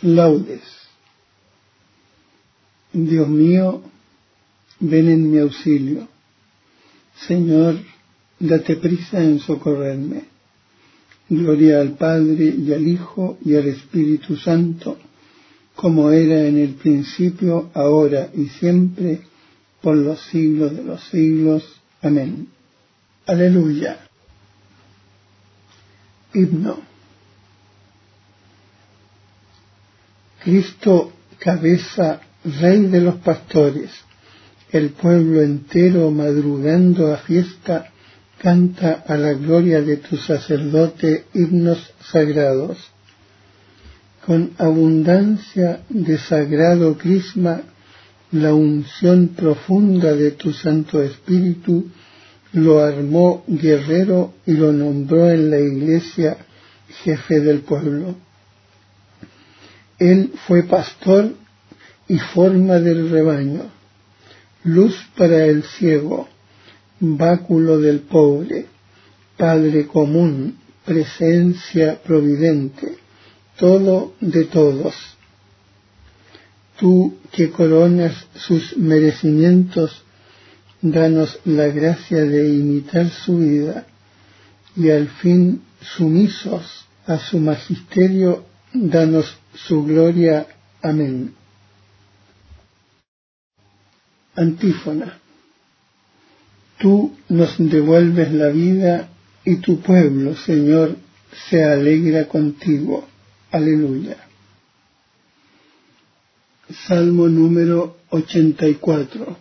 Laudes. Dios mío, ven en mi auxilio. Señor, date prisa en socorrerme. Gloria al Padre y al Hijo y al Espíritu Santo, como era en el principio, ahora y siempre, por los siglos de los siglos. Amén. Aleluya. Himno. Cristo, cabeza, Rey de los pastores, el pueblo entero madrugando a fiesta, canta a la gloria de tu sacerdote himnos sagrados. Con abundancia de sagrado crisma, la unción profunda de tu Santo Espíritu lo armó guerrero y lo nombró en la Iglesia jefe del pueblo. Él fue pastor y forma del rebaño, luz para el ciego, báculo del pobre, Padre común, presencia providente, todo de todos. Tú que coronas sus merecimientos, danos la gracia de imitar su vida y al fin, sumisos a su magisterio, danos su gloria. Amén. Antífona. Tú nos devuelves la vida y tu pueblo, Señor, se alegra contigo. Aleluya. Salmo número 84.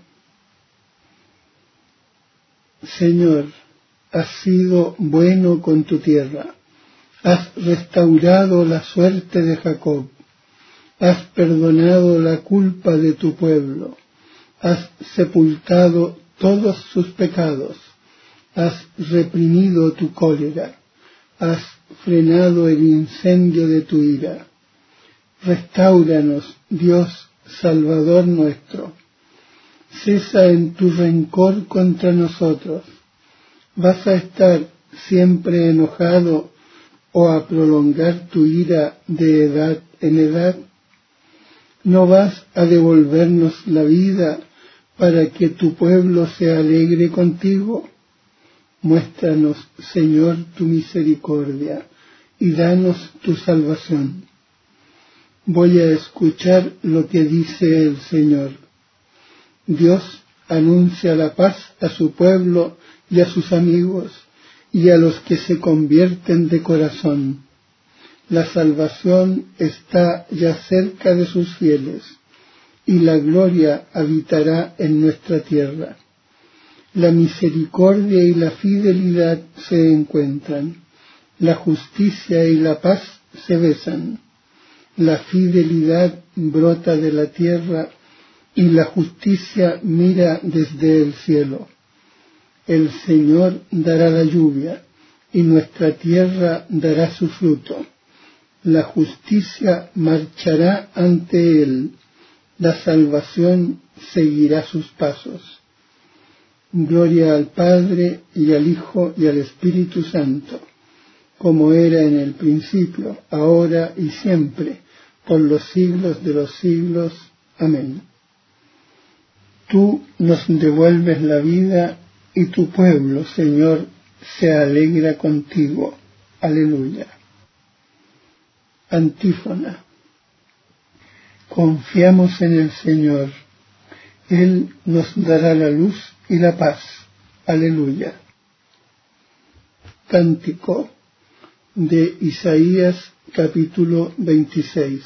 Señor, has sido bueno con tu tierra, has restaurado la suerte de Jacob, has perdonado la culpa de tu pueblo, has sepultado todos sus pecados, has reprimido tu cólera, has frenado el incendio de tu ira. Restáuranos, Dios, Salvador nuestro. Cesa en tu rencor contra nosotros. ¿Vas a estar siempre enojado o a prolongar tu ira de edad en edad? ¿No vas a devolvernos la vida para que tu pueblo se alegre contigo? Muéstranos, Señor, tu misericordia y danos tu salvación. Voy a escuchar lo que dice el Señor. Dios anuncia la paz a su pueblo y a sus amigos y a los que se convierten de corazón. La salvación está ya cerca de sus fieles y la gloria habitará en nuestra tierra. La misericordia y la fidelidad se encuentran, la justicia y la paz se besan. La fidelidad brota de la tierra y la justicia mira desde el cielo. El Señor dará la lluvia y nuestra tierra dará su fruto. La justicia marchará ante él, la salvación seguirá sus pasos. Gloria al Padre y al Hijo y al Espíritu Santo, como era en el principio, ahora y siempre, por los siglos de los siglos. Amén. Tú nos devuelves la vida y tu pueblo, Señor, se alegra contigo. Aleluya. Antífona. Confiamos en el Señor. Él nos dará la luz y la paz. Aleluya. Cántico de Isaías capítulo 26.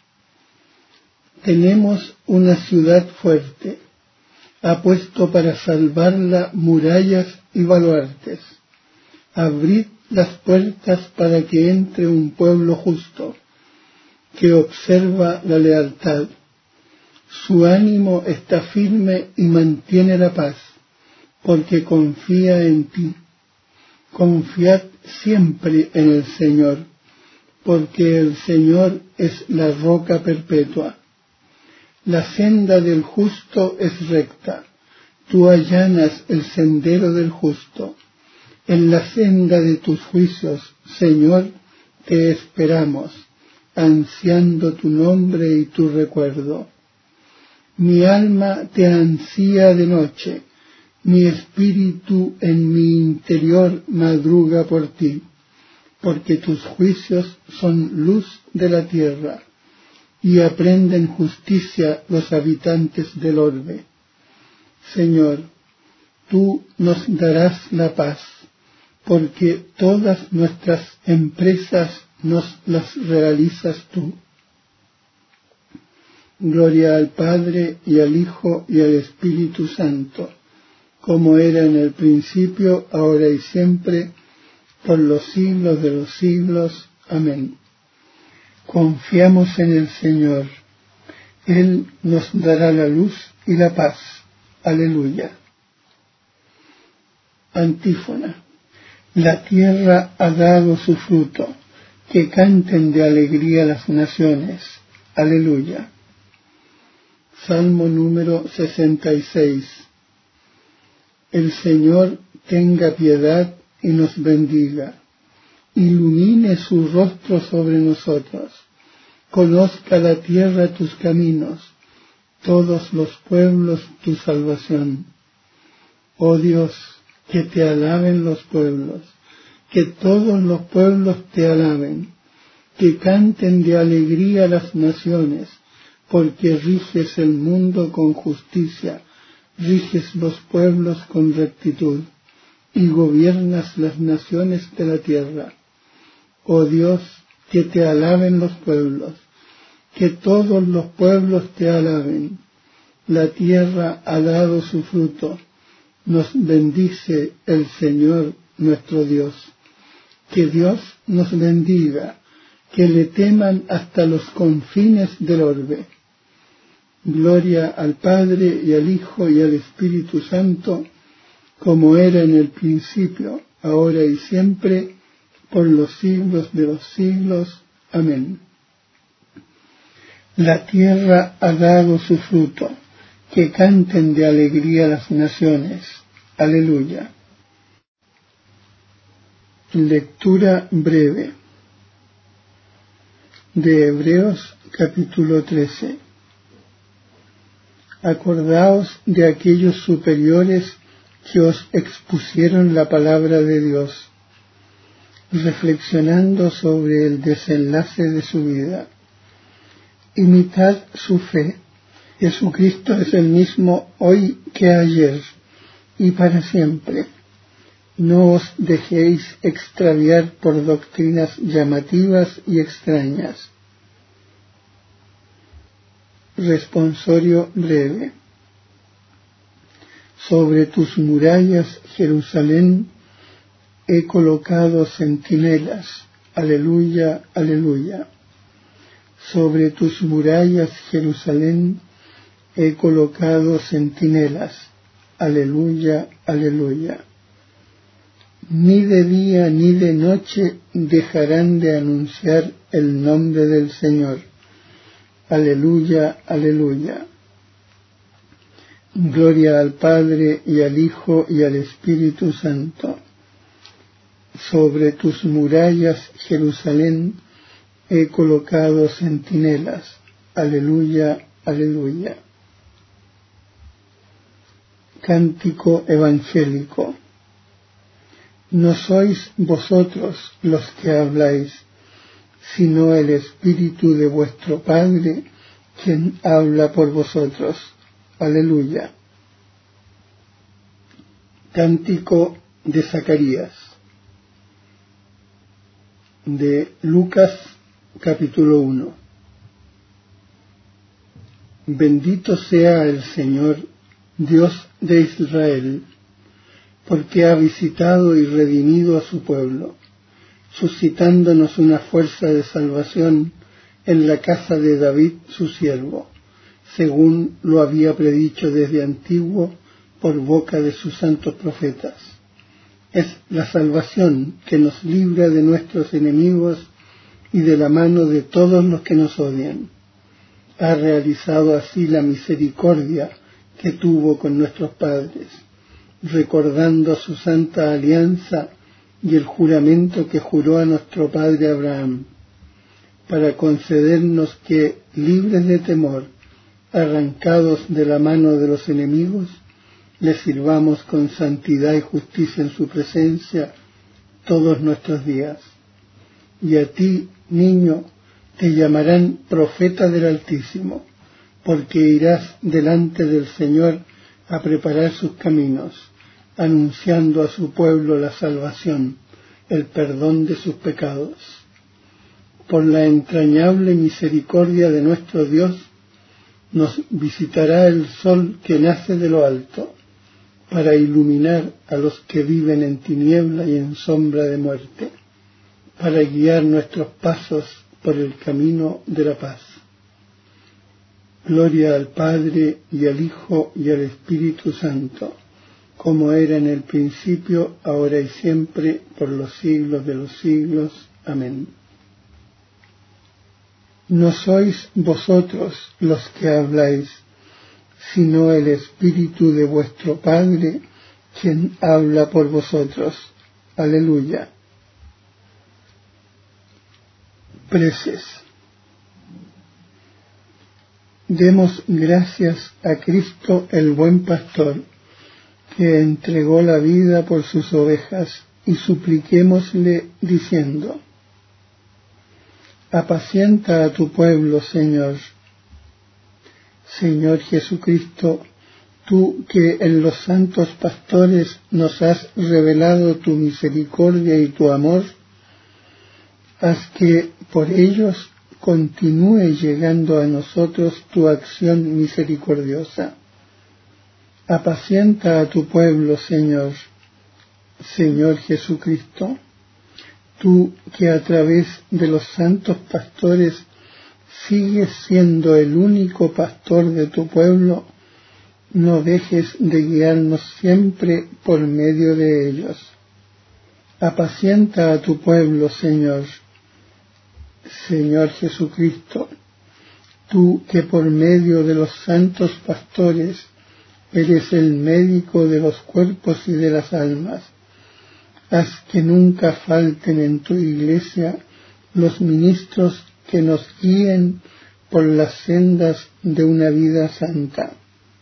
Tenemos una ciudad fuerte, ha puesto para salvarla murallas y baluartes. Abrid las puertas para que entre un pueblo justo, que observa la lealtad. Su ánimo está firme y mantiene la paz, porque confía en ti. Confiad siempre en el Señor, porque el Señor es la roca perpetua. La senda del justo es recta, tú allanas el sendero del justo. En la senda de tus juicios, Señor, te esperamos. ansiando tu nombre y tu recuerdo. Mi alma te ansía de noche, mi espíritu en mi interior madruga por ti, porque tus juicios son luz de la tierra, y aprenden justicia los habitantes del orbe. Señor, tú nos darás la paz, porque todas nuestras empresas nos las realizas tú. Gloria al Padre, y al Hijo, y al Espíritu Santo, como era en el principio, ahora y siempre, por los siglos de los siglos. Amén. Confiamos en el Señor. Él nos dará la luz y la paz. Aleluya. Antífona. La tierra ha dado su fruto, que canten de alegría las naciones. Aleluya. Salmo número 66. El Señor tenga piedad y nos bendiga. Ilumine su rostro sobre nosotros. Conozca la tierra tus caminos, todos los pueblos tu salvación. Oh Dios, que te alaben los pueblos, que todos los pueblos te alaben, que canten de alegría las naciones, porque riges el mundo con justicia, riges los pueblos con rectitud, y gobiernas las naciones de la tierra. Oh Dios, que te alaben los pueblos, que todos los pueblos te alaben. La tierra ha dado su fruto, nos bendice el Señor nuestro Dios. Que Dios nos bendiga, que le teman hasta los confines del orbe. Gloria al Padre, y al Hijo, y al Espíritu Santo, como era en el principio, ahora y siempre, por los siglos de los siglos. Amén. La tierra ha dado su fruto, que canten de alegría las naciones. Aleluya. Lectura breve de Hebreos capítulo 13. Acordaos de aquellos superiores que os expusieron la palabra de Dios, reflexionando sobre el desenlace de su vida. Imitad su fe. Jesucristo es el mismo hoy que ayer y para siempre. No os dejéis extraviar por doctrinas llamativas y extrañas. Responsorio breve. Sobre tus murallas, Jerusalén, he colocado centinelas. Aleluya, aleluya. Sobre tus murallas, Jerusalén, he colocado centinelas. Aleluya, aleluya. Ni de día ni de noche dejarán de anunciar el nombre del Señor. Aleluya, aleluya. Gloria al Padre, y al Hijo, y al Espíritu Santo. Sobre tus murallas, Jerusalén, he colocado centinelas. Aleluya, aleluya. Cántico evangélico. No sois vosotros los que habláis, sino el Espíritu de vuestro Padre, quien habla por vosotros. Aleluya. Cántico de Zacarías. De Lucas capítulo 1. Bendito sea el Señor, Dios de Israel, porque ha visitado y redimido a su pueblo, suscitándonos una fuerza de salvación en la casa de David su siervo, según lo había predicho desde antiguo por boca de sus santos profetas. Es la salvación que nos libra de nuestros enemigos y de la mano de todos los que nos odian. Ha realizado así la misericordia que tuvo con nuestros padres, recordando su santa alianza y el juramento que juró a nuestro padre Abraham, para concedernos que, libres de temor, arrancados de la mano de los enemigos, le sirvamos con santidad y justicia en su presencia todos nuestros días. Y a ti, niño, te llamarán profeta del Altísimo, porque irás delante del Señor a preparar sus caminos, anunciando a su pueblo la salvación, el perdón de sus pecados. Por la entrañable misericordia de nuestro Dios, nos visitará el sol que nace de lo alto, para iluminar a los que viven en tiniebla y en sombra de muerte, para guiar nuestros pasos por el camino de la paz. Gloria al Padre, y al Hijo, y al Espíritu Santo, como era en el principio, ahora y siempre, por los siglos de los siglos. Amén. No sois vosotros los que habláis, sino el Espíritu de vuestro Padre, quien habla por vosotros. Aleluya. Preces. Demos gracias a Cristo el buen pastor, que entregó la vida por sus ovejas, y supliquémosle diciendo: apacienta a tu pueblo, Señor. Señor Jesucristo, tú que en los santos pastores nos has revelado tu misericordia y tu amor, haz que por ellos continúe llegando a nosotros tu acción misericordiosa. Apacienta a tu pueblo, Señor. Señor Jesucristo, tú que a través de los santos pastores sigues siendo el único pastor de tu pueblo, no dejes de guiarnos siempre por medio de ellos. Apacienta a tu pueblo, Señor. Señor Jesucristo, tú que por medio de los santos pastores eres el médico de los cuerpos y de las almas, haz que nunca falten en tu iglesia los ministros que nos guíen por las sendas de una vida santa.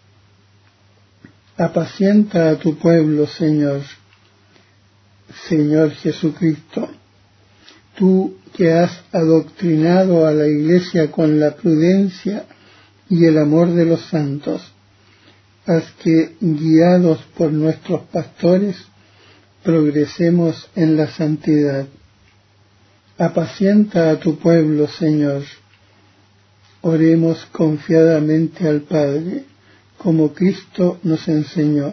Apacienta a tu pueblo, Señor. Señor Jesucristo, tú que has adoctrinado a la iglesia con la prudencia y el amor de los santos, haz que, guiados por nuestros pastores, progresemos en la santidad. Apacienta a tu pueblo, Señor. Oremos confiadamente al Padre, como Cristo nos enseñó.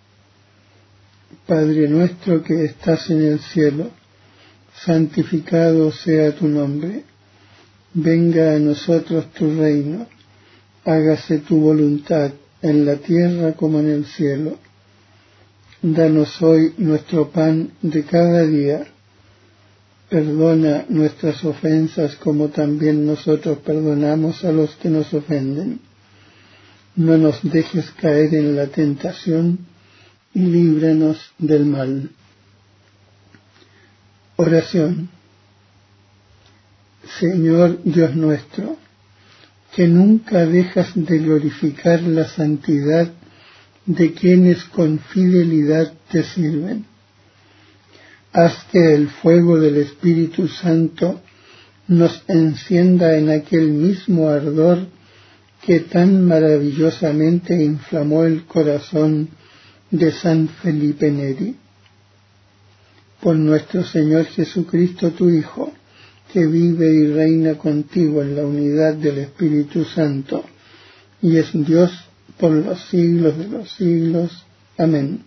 Padre nuestro que estás en el cielo, santificado sea tu nombre. Venga a nosotros tu reino. Hágase tu voluntad en la tierra como en el cielo. Danos hoy nuestro pan de cada día. Perdona nuestras ofensas como también nosotros perdonamos a los que nos ofenden. No nos dejes caer en la tentación y líbranos del mal. Oración. Señor Dios nuestro, que nunca dejas de glorificar la santidad de quienes con fidelidad te sirven. Haz que el fuego del Espíritu Santo nos encienda en aquel mismo ardor que tan maravillosamente inflamó el corazón de San Felipe Neri. Por nuestro Señor Jesucristo, tu Hijo, que vive y reina contigo en la unidad del Espíritu Santo, y es Dios por los siglos de los siglos. Amén.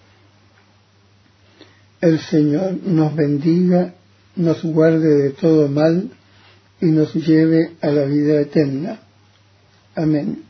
El Señor nos bendiga, nos guarde de todo mal y nos lleve a la vida eterna. Amén.